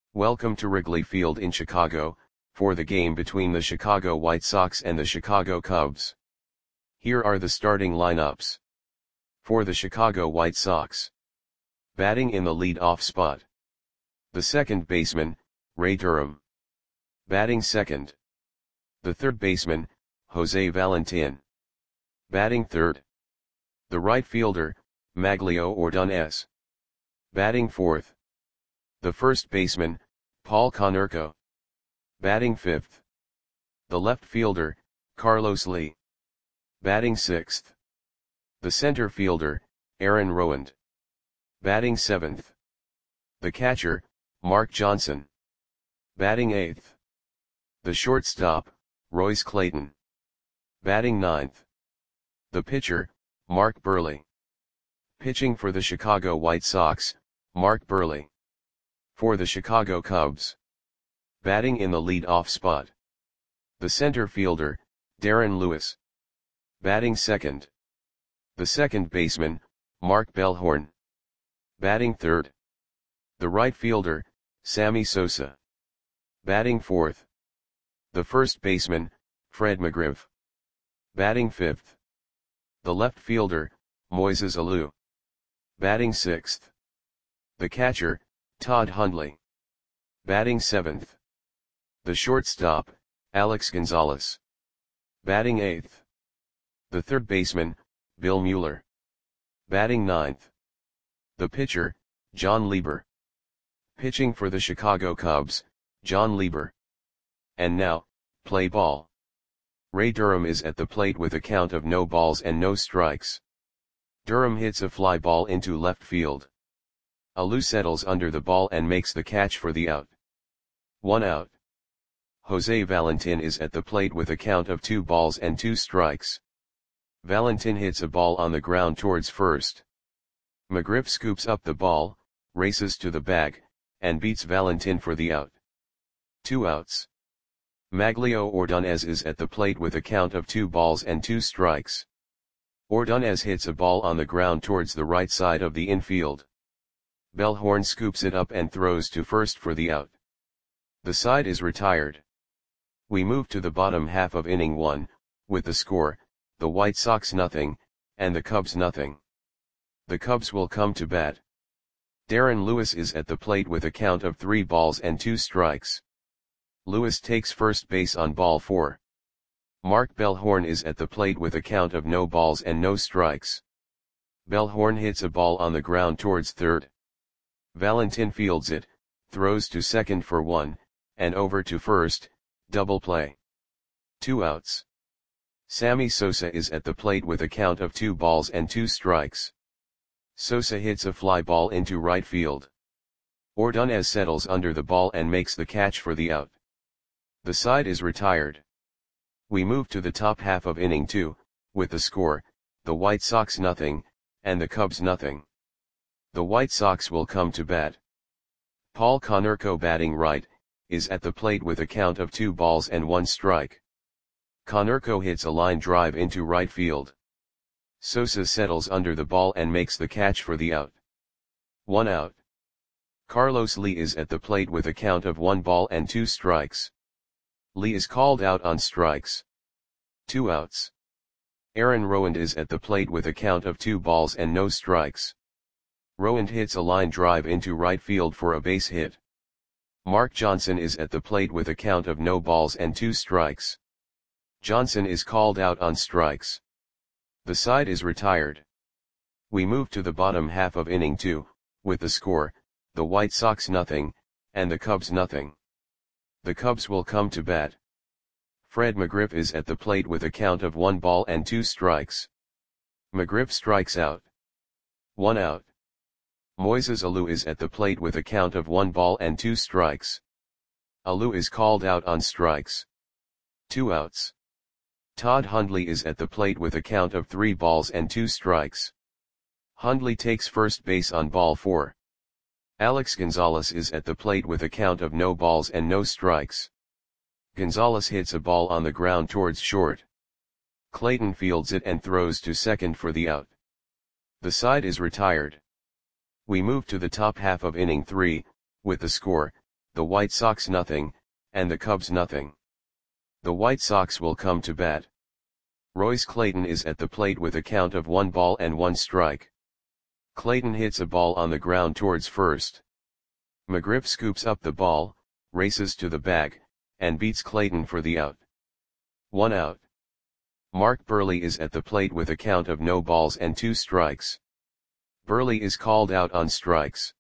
Welcome to Wrigley Field in Chicago, for the game between the Chicago White Sox and the Chicago Cubs. Here are the starting lineups. For the Chicago White Sox. Batting in the lead-off spot. The second baseman, Ray Durham. Batting second. The third baseman, Jose Valentin. Batting third. The right fielder, Magglio Ordonez. Batting fourth. The first baseman, Paul Konerko. Batting fifth. The left fielder, Carlos Lee. Batting sixth. The center fielder, Aaron Rowand. Batting seventh. The catcher, Mark Johnson. Batting eighth. The shortstop, Royce Clayton. Batting ninth. The pitcher, Mark Buehrle. Pitching for the Chicago White Sox, Mark Buehrle. For the Chicago Cubs. Batting in the lead-off spot. The center fielder, Darren Lewis. Batting second. The second baseman, Mark Bellhorn. Batting third. The right fielder, Sammy Sosa. Batting fourth. The first baseman, Fred McGriff. Batting fifth. The left fielder, Moises Alou. Batting sixth. The catcher, Todd Hundley. Batting seventh. The shortstop, Alex Gonzalez. Batting eighth. The third baseman, Bill Mueller. Batting ninth. The pitcher, John Lieber. Pitching for the Chicago Cubs, John Lieber. And now, play ball. Ray Durham is at the plate with a count of no balls and no strikes. Durham hits a fly ball into left field. Alou settles under the ball and makes the catch for the out. 1 out. Jose Valentin is at the plate with a count of 2 balls and 2 strikes. Valentin hits a ball on the ground towards first. McGriff scoops up the ball, races to the bag, and beats Valentin for the out. 2 outs. Magglio Ordonez is at the plate with a count of 2 balls and 2 strikes. Ordonez hits a ball on the ground towards the right side of the infield. Bellhorn scoops it up and throws to first for the out. The side is retired. We move to the bottom half of inning 1, with the score, the White Sox nothing, and the Cubs nothing. The Cubs will come to bat. Darren Lewis is at the plate with a count of 3 balls and 2 strikes. Lewis takes first base on ball 4. Mark Bellhorn is at the plate with a count of no balls and no strikes. Bellhorn hits a ball on the ground towards third. Valentin fields it, throws to second for 1, and over to first, double play. 2 outs. Sammy Sosa is at the plate with a count of 2 balls and 2 strikes. Sosa hits a fly ball into right field. Ordonez settles under the ball and makes the catch for the out. The side is retired. We move to the top half of inning 2, with the score, the White Sox nothing, and the Cubs nothing. The White Sox will come to bat. Paul Konerko batting right, is at the plate with a count of 2 balls and 1 strike. Konerko hits a line drive into right field. Sosa settles under the ball and makes the catch for the out. 1 out. Carlos Lee is at the plate with a count of 1 ball and 2 strikes. Lee is called out on strikes. 2 outs. Aaron Rowand is at the plate with a count of 2 balls and no strikes. Rowand hits a line drive into right field for a base hit. Mark Johnson is at the plate with a count of no balls and 2 strikes. Johnson is called out on strikes. The side is retired. We move to the bottom half of inning 2, with the score, the White Sox nothing, and the Cubs nothing. The Cubs will come to bat. Fred McGriff is at the plate with a count of 1 ball and 2 strikes. McGriff strikes out. 1 out. Moises Alou is at the plate with a count of 1 ball and 2 strikes. Alou is called out on strikes. 2 outs. Todd Hundley is at the plate with a count of 3 balls and 2 strikes. Hundley takes first base on ball 4. Alex Gonzalez is at the plate with a count of no balls and no strikes. Gonzalez hits a ball on the ground towards short. Clayton fields it and throws to second for the out. The side is retired. We move to the top half of inning 3, with the score, the White Sox nothing, and the Cubs nothing. The White Sox will come to bat. Royce Clayton is at the plate with a count of 1 ball and 1 strike. Clayton hits a ball on the ground towards first. McGriff scoops up the ball, races to the bag, and beats Clayton for the out. 1 out. Mark Buehrle is at the plate with a count of no balls and 2 strikes. Buehrle is called out on strikes.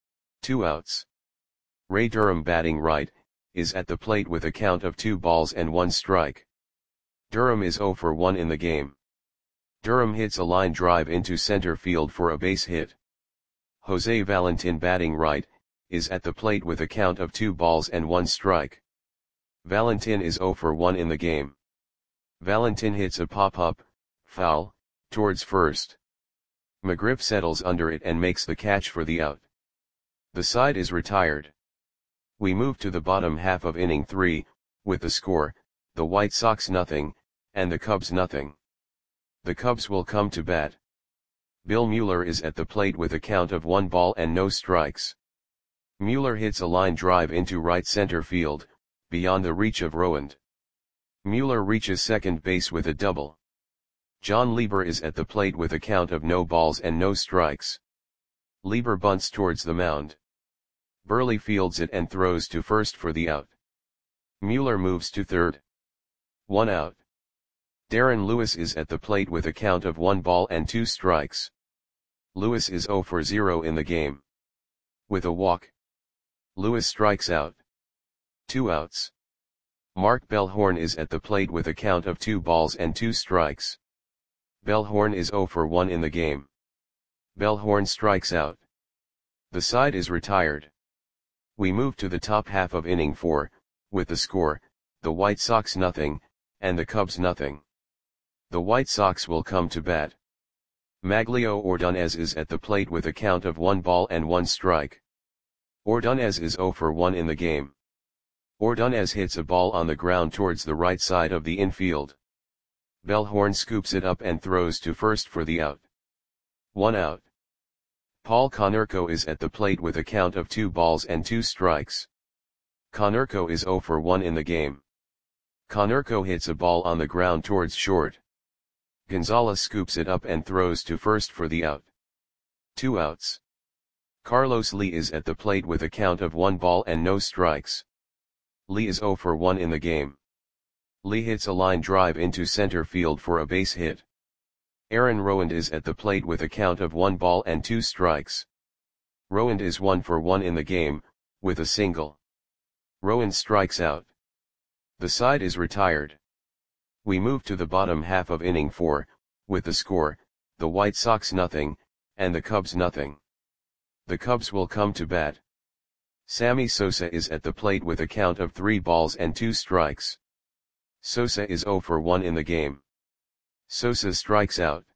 2 outs. Ray Durham, batting right, is at the plate with a count of 2 balls and 1 strike. Durham is 0 for 1 in the game. Durham hits a line drive into center field for a base hit. Jose Valentin, batting right, is at the plate with a count of 2 balls and 1 strike. Valentin is 0 for 1 in the game. Valentin hits a pop-up, foul, towards first. McGriff settles under it and makes the catch for the out. The side is retired. We move to the bottom half of inning 3, with the score, the White Sox nothing, and the Cubs nothing. The Cubs will come to bat. Bill Mueller is at the plate with a count of 1 ball and no strikes. Mueller hits a line drive into right center field, beyond the reach of Rowand. Mueller reaches second base with a double. John Lieber is at the plate with a count of no balls and no strikes. Lieber bunts towards the mound. Buehrle fields it and throws to first for the out. Mueller moves to third. 1 out. Darren Lewis is at the plate with a count of 1 ball and 2 strikes. Lewis is 0 for 0 in the game. With a walk, Lewis strikes out. 2 outs. Mark Bellhorn is at the plate with a count of 2 balls and 2 strikes. Bellhorn is 0 for 1 in the game. Bellhorn strikes out. The side is retired. We move to the top half of inning 4, with the score, the White Sox nothing, and the Cubs nothing. The White Sox will come to bat. Maglio Ordonez is at the plate with a count of 1 ball and 1 strike. Ordonez is 0 for 1 in the game. Ordonez hits a ball on the ground towards the right side of the infield. Bellhorn scoops it up and throws to first for the out. 1 out. Paul Konerko is at the plate with a count of 2 balls and 2 strikes. Konerko is 0 for 1 in the game. Konerko hits a ball on the ground towards short. Gonzalez scoops it up and throws to first for the out. 2 outs. Carlos Lee is at the plate with a count of 1 ball and no strikes. Lee is 0 for 1 in the game. Lee hits a line drive into center field for a base hit. Aaron Rowand is at the plate with a count of 1 ball and 2 strikes. Rowand is 1 for 1 in the game, with a single. Rowand strikes out. The side is retired. We move to the bottom half of inning 4, with the score, the White Sox nothing, and the Cubs nothing. The Cubs will come to bat. Sammy Sosa is at the plate with a count of 3 balls and 2 strikes. Sosa is 0 for 1 in the game. Sosa strikes out.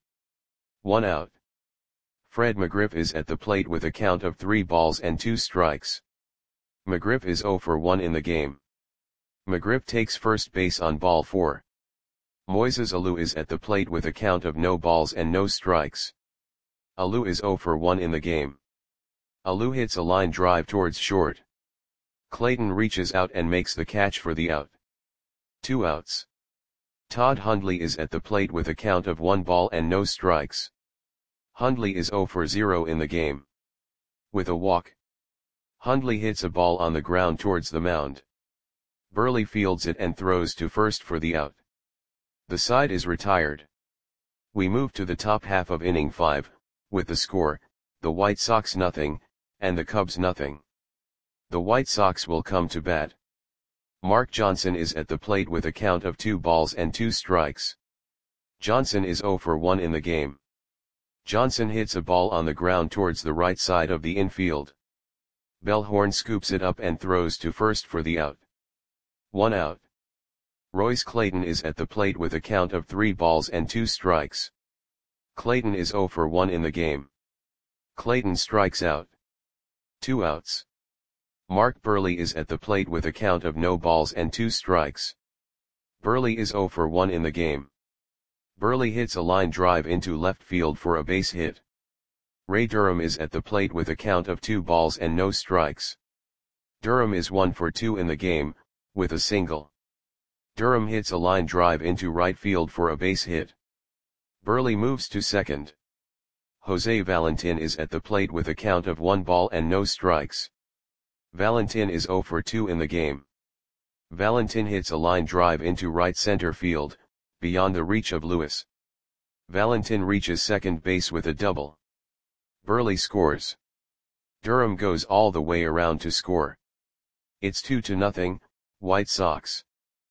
1 out. Fred McGriff is at the plate with a count of 3 balls and 2 strikes. McGriff is 0 for 1 in the game. McGriff takes first base on ball 4. Moises Alou is at the plate with a count of no balls and no strikes. Alou is 0 for 1 in the game. Alou hits a line drive towards short. Clayton reaches out and makes the catch for the out. 2 outs. Todd Hundley is at the plate with a count of 1 ball and no strikes. Hundley is 0 for 0 in the game. With a walk, Hundley hits a ball on the ground towards the mound. Buehrle fields it and throws to first for the out. The side is retired. We move to the top half of inning 5, with the score, the White Sox nothing, and the Cubs nothing. The White Sox will come to bat. Mark Johnson is at the plate with a count of 2 balls and 2 strikes. Johnson is 0 for 1 in the game. Johnson hits a ball on the ground towards the right side of the infield. Bellhorn scoops it up and throws to first for the out. 1 out. Royce Clayton is at the plate with a count of 3 balls and 2 strikes. Clayton is 0 for 1 in the game. Clayton strikes out. 2 outs. Mark Buehrle is at the plate with a count of no balls and 2 strikes. Buehrle is 0 for 1 in the game. Buehrle hits a line drive into left field for a base hit. Ray Durham is at the plate with a count of 2 balls and no strikes. Durham is 1 for 2 in the game, with a single. Durham hits a line drive into right field for a base hit. Burley moves to second. Jose Valentin is at the plate with a count of 1 ball and no strikes. Valentin is 0 for 2 in the game. Valentin hits a line drive into right center field, beyond the reach of Lewis. Valentin reaches second base with a double. Burley scores. Durham goes all the way around to score. It's 2-0, White Sox.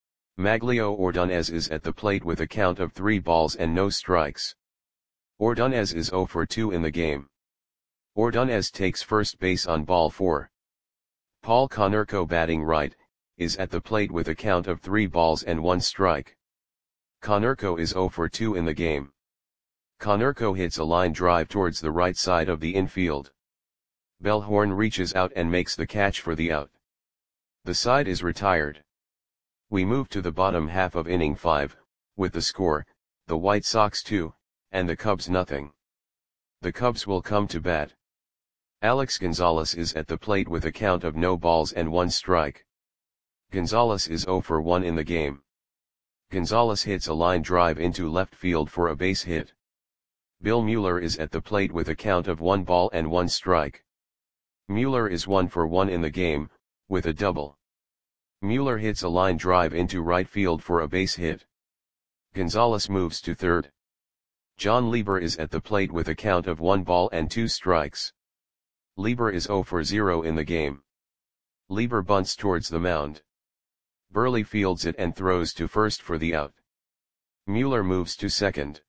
Maglio Ordonez is at the plate with a count of 3 balls and no strikes. Ordonez is 0 for 2 in the game. Ordonez takes first base on ball 4. Paul Konerko, batting right, is at the plate with a count of 3 balls and 1 strike. Konerko is 0 for 2 in the game. Konerko hits a line drive towards the right side of the infield. Bellhorn reaches out and makes the catch for the out. The side is retired. We move to the bottom half of inning 5, with the score, the White Sox 2, and the Cubs nothing. The Cubs will come to bat. Alex Gonzalez is at the plate with a count of no balls and 1 strike. Gonzalez is 0 for 1 in the game. Gonzalez hits a line drive into left field for a base hit. Bill Mueller is at the plate with a count of 1 ball and 1 strike. Mueller is 1 for 1 in the game, with a double. Mueller hits a line drive into right field for a base hit. Gonzalez moves to third. John Lieber is at the plate with a count of 1 ball and 2 strikes. Lieber is 0 for 0 in the game. Lieber bunts towards the mound. Burley fields it and throws to first for the out. Mueller moves to second.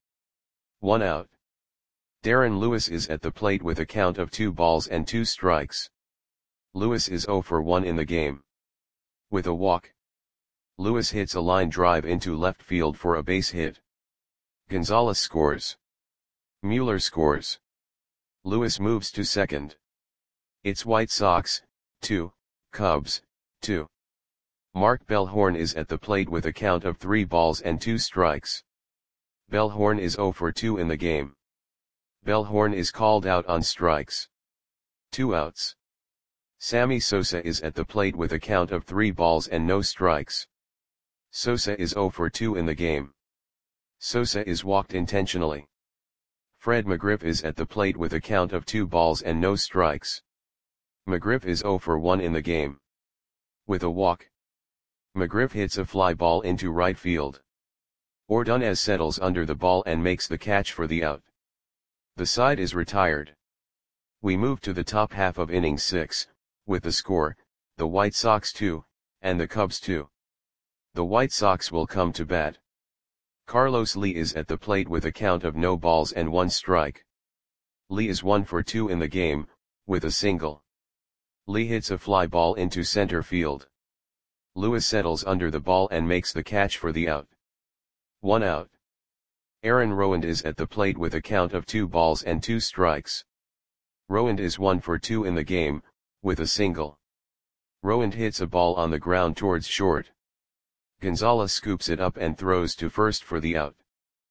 1 out. Darren Lewis is at the plate with a count of 2 balls and 2 strikes. Lewis is 0 for 1 in the game. With a walk. Lewis hits a line drive into left field for a base hit. Gonzalez scores. Mueller scores. Lewis moves to second. It's White Sox, 2, Cubs, 2. Mark Bellhorn is at the plate with a count of 3 balls and 2 strikes. Bellhorn is 0 for 2 in the game. Bellhorn is called out on strikes. 2 outs. Sammy Sosa is at the plate with a count of 3 balls and no strikes. Sosa is 0 for 2 in the game. Sosa is walked intentionally. Fred McGriff is at the plate with a count of 2 balls and no strikes. McGriff is 0 for 1 in the game. With a walk. McGriff hits a fly ball into right field. Ordonez settles under the ball and makes the catch for the out. The side is retired. We move to the top half of inning 6, with the score, the White Sox 2, and the Cubs 2. The White Sox will come to bat. Carlos Lee is at the plate with a count of no balls and 1 strike. Lee is 1 for 2 in the game, with a single. Lee hits a fly ball into center field. Lewis settles under the ball and makes the catch for the out. 1 out. Aaron Rowand is at the plate with a count of 2 balls and 2 strikes. Rowand is 1 for 2 in the game, with a single. Rowand hits a ball on the ground towards short. Gonzalez scoops it up and throws to first for the out.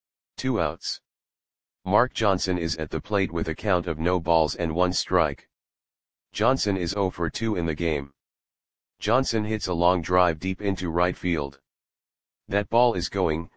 2 outs. Mark Johnson is at the plate with a count of no balls and 1 strike. Johnson is 0 for 2 in the game. Johnson hits a long drive deep into right field. That ball is gone.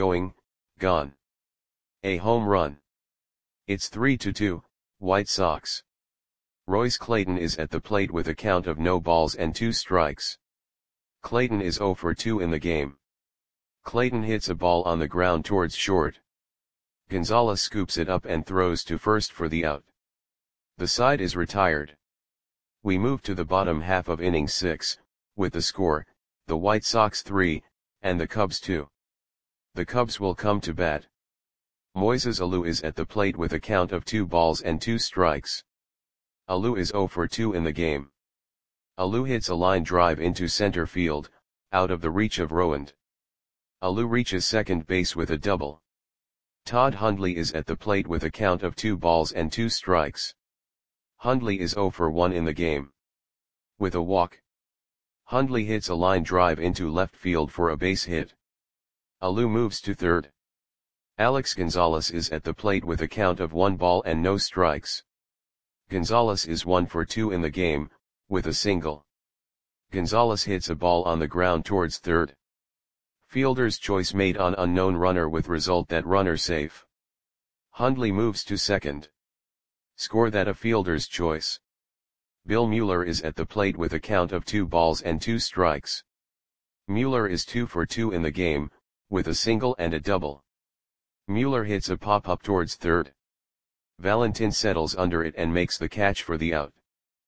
A home run. It's 3-2, White Sox. Royce Clayton is at the plate with a count of no balls and 2 strikes. Clayton is 0 for 2 in the game. Clayton hits a ball on the ground towards short. Gonzalez scoops it up and throws to first for the out. The side is retired. We move to the bottom half of inning 6, with the score, the White Sox 3, and the Cubs 2. The Cubs will come to bat. Moises Alou is at the plate with a count of 2 balls and 2 strikes. Alou is 0 for 2 in the game. Alou hits a line drive into center field, out of the reach of Rowand. Alou reaches second base with a double. Todd Hundley is at the plate with a count of 2 balls and 2 strikes. Hundley is 0 for 1 in the game. With a walk. Hundley hits a line drive into left field for a base hit. Alou moves to third. Alex Gonzalez is at the plate with a count of 1 ball and no strikes. Gonzalez is 1 for 2 in the game, with a single. Gonzalez hits a ball on the ground towards third. Fielder's choice made on unknown runner with result that runner safe. Hundley moves to second. Score that a fielder's choice. Bill Mueller is at the plate with a count of 2 balls and 2 strikes. Mueller is 2 for 2 in the game, with a single and a double. Mueller hits a pop-up towards third. Valentin settles under it and makes the catch for the out.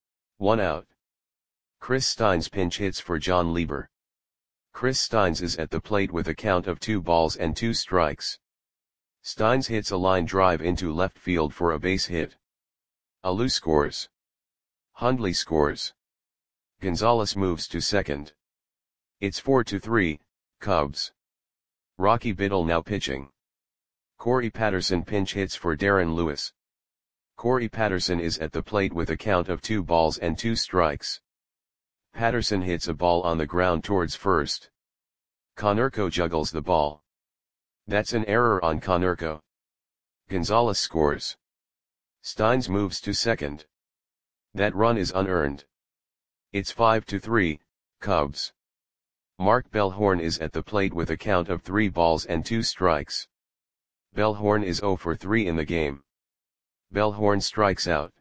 1 out. Chris Steins pinch hits for John Lieber. Chris Steins is at the plate with a count of 2 balls and 2 strikes. Steins hits a line drive into left field for a base hit. Alou scores. Hundley scores. Gonzalez moves to second. It's 4-3, Cubs. Rocky Biddle now pitching. Corey Patterson pinch hits for Darren Lewis. Corey Patterson is at the plate with a count of 2 balls and 2 strikes. Patterson hits a ball on the ground towards first. Konerko juggles the ball. That's an error on Konerko. Gonzalez scores. Steins moves to second. That run is unearned. It's 5-3, Cubs. Mark Bellhorn is at the plate with a count of 3 balls and 2 strikes. Bellhorn is 0 for 3 in the game. Bellhorn strikes out.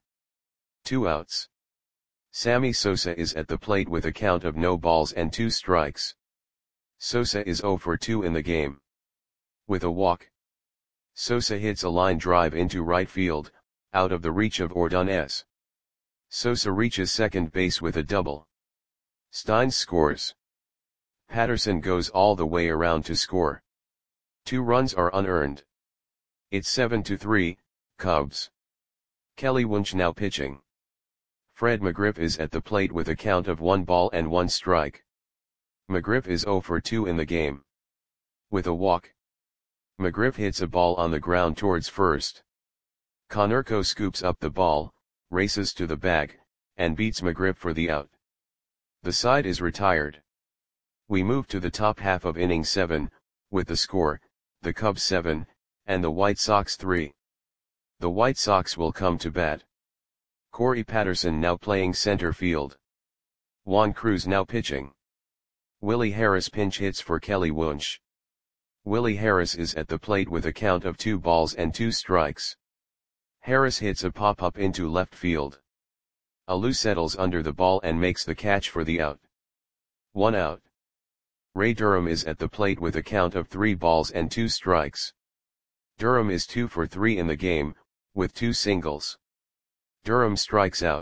2 outs. Sammy Sosa is at the plate with a count of no balls and 2 strikes. Sosa is 0 for 2 in the game. With a walk. Sosa hits a line drive into right field, out of the reach of Ordonez. Sosa reaches second base with a double. Steins scores. Patterson goes all the way around to score. 2 runs are unearned. It's 7-3, Cubs. Kelly Wunsch now pitching. Fred McGriff is at the plate with a count of 1 ball and 1 strike. McGriff is 0 for 2 in the game. With a walk. McGriff hits a ball on the ground towards first. Konerko scoops up the ball, races to the bag, and beats McGriff for the out. The side is retired. We move to the top half of inning 7, with the score, the Cubs 7, and the White Sox 3. The White Sox will come to bat. Corey Patterson now playing center field. Juan Cruz now pitching. Willie Harris pinch hits for Kelly Wunsch. Willie Harris is at the plate with a count of 2 balls and 2 strikes. Harris hits a pop-up into left field. Alou settles under the ball and makes the catch for the out. 1 out. Ray Durham is at the plate with a count of 3 balls and 2 strikes. Durham is 2 for 3 in the game, with 2 singles. Durham strikes out.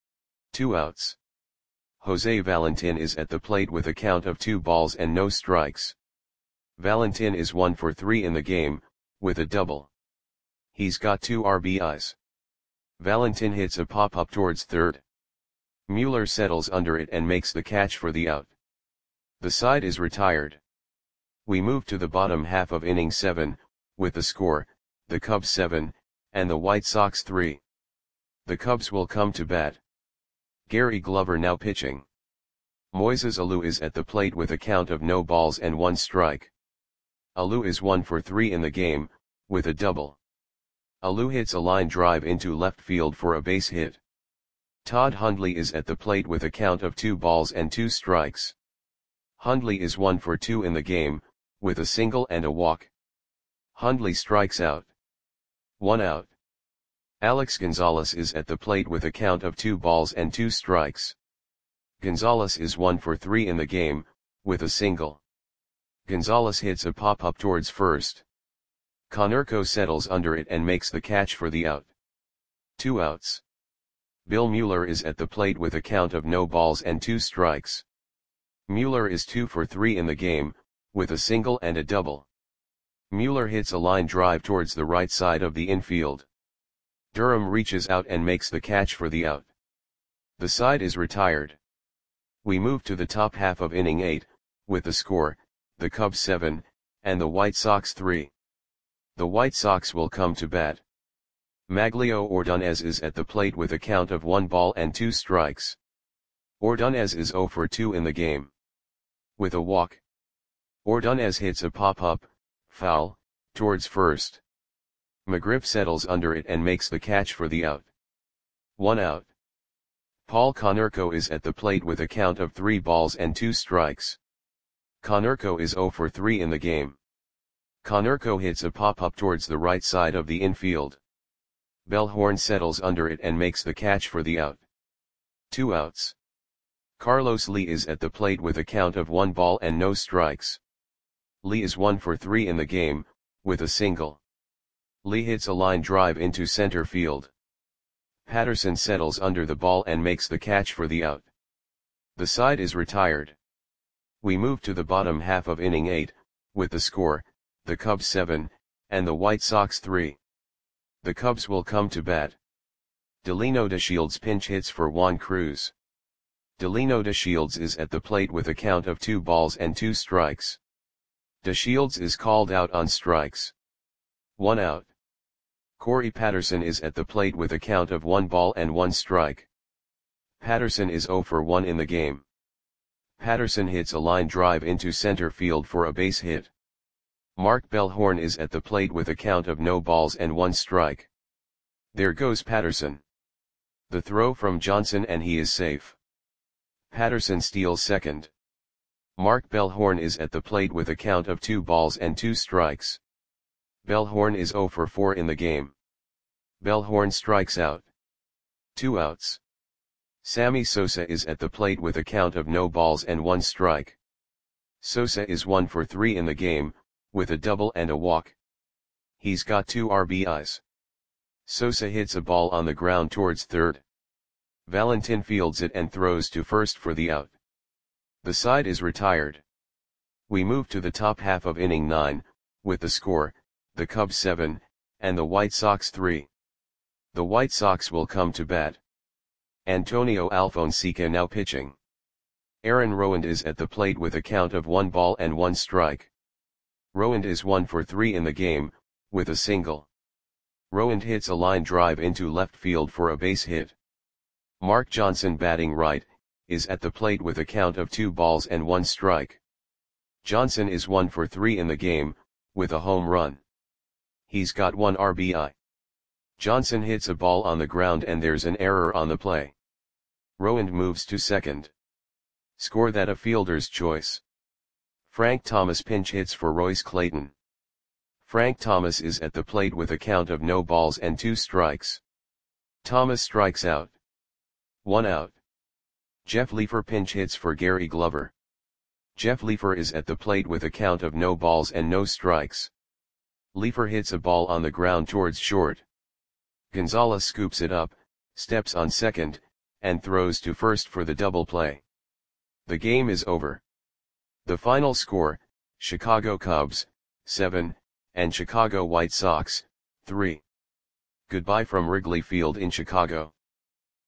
2 outs. Jose Valentin is at the plate with a count of 2 balls and no strikes. Valentin is 1 for 3 in the game, with a double. He's got 2 RBIs. Valentin hits a pop-up towards third. Mueller settles under it and makes the catch for the out. The side is retired. We move to the bottom half of inning 7, with the score, the Cubs 7, and the White Sox 3. The Cubs will come to bat. Gary Glover now pitching. Moises Alou is at the plate with a count of no balls and 1 strike. Alou is 1 for 3 in the game, with a double. Alou hits a line drive into left field for a base hit. Todd Hundley is at the plate with a count of 2 balls and 2 strikes. Hundley is 1 for 2 in the game, with a single and a walk. Hundley strikes out. 1 out. Alex Gonzalez is at the plate with a count of 2 balls and 2 strikes. Gonzalez is 1 for 3 in the game, with a single. Gonzalez hits a pop-up towards first. Konerko settles under it and makes the catch for the out. 2 outs. Bill Mueller is at the plate with a count of no balls and 2 strikes. Mueller is 2 for 3 in the game, with a single and a double. Mueller hits a line drive towards the right side of the infield. Durham reaches out and makes the catch for the out. The side is retired. We move to the top half of inning 8, with the score, the Cubs 7, and the White Sox 3. The White Sox will come to bat. Maglio Ordonez is at the plate with a count of 1 ball and 2 strikes. Ordonez is 0 for 2 in the game. With a walk. Ordonez hits a pop-up, foul, towards first. McGriff settles under it and makes the catch for the out. 1 out. Paul Konerko is at the plate with a count of 3 balls and 2 strikes. Konerko is 0 for 3 in the game. Konerko hits a pop-up towards the right side of the infield. Bellhorn settles under it and makes the catch for the out. 2 outs. Carlos Lee is at the plate with a count of 1 ball and no strikes. Lee is 1 for 3 in the game, with a single. Lee hits a line drive into center field. Patterson settles under the ball and makes the catch for the out. The side is retired. We move to the bottom half of inning 8, with the score, the Cubs 7, and the White Sox 3. The Cubs will come to bat. Delino DeShields pinch hits for Juan Cruz. Delino DeShields is at the plate with a count of 2 balls and 2 strikes. DeShields is called out on strikes. 1 out. Corey Patterson is at the plate with a count of 1 ball and 1 strike. Patterson is 0 for 1 in the game. Patterson hits a line drive into center field for a base hit. Mark Bellhorn is at the plate with a count of no balls and 1 strike. There goes Patterson. The throw from Johnson and he is safe. Patterson steals second. Mark Bellhorn is at the plate with a count of 2 balls and 2 strikes. Bellhorn is 0 for 4 in the game. Bellhorn strikes out. 2 outs. Sammy Sosa is at the plate with a count of no balls and 1 strike. Sosa is 1 for 3 in the game, with a double and a walk. He's got 2 RBIs. Sosa hits a ball on the ground towards third. Valentin fields it and throws to first for the out. The side is retired. We move to the top half of inning 9, with the score, the Cubs 7, and the White Sox 3. The White Sox will come to bat. Antonio Alfonseca now pitching. Aaron Rowand is at the plate with a count of 1 ball and 1 strike. Rowand is 1 for 3 in the game, with a single. Rowand hits a line drive into left field for a base hit. Mark Johnson batting right, is at the plate with a count of 2 balls and 1 strike. Johnson is 1 for 3 in the game, with a home run. He's got 1 RBI. Johnson hits a ball on the ground and there's an error on the play. Rowand moves to second. Score that a fielder's choice. Frank Thomas pinch hits for Royce Clayton. Frank Thomas is at the plate with a count of no balls and 2 strikes. Thomas strikes out. 1 out. Jeff Leefer pinch hits for Gary Glover. Jeff Leefer is at the plate with a count of no balls and no strikes. Leefer hits a ball on the ground towards short. Gonzalez scoops it up, steps on second, and throws to first for the double play. The game is over. The final score, Chicago Cubs, 7, and Chicago White Sox, 3. Goodbye from Wrigley Field in Chicago.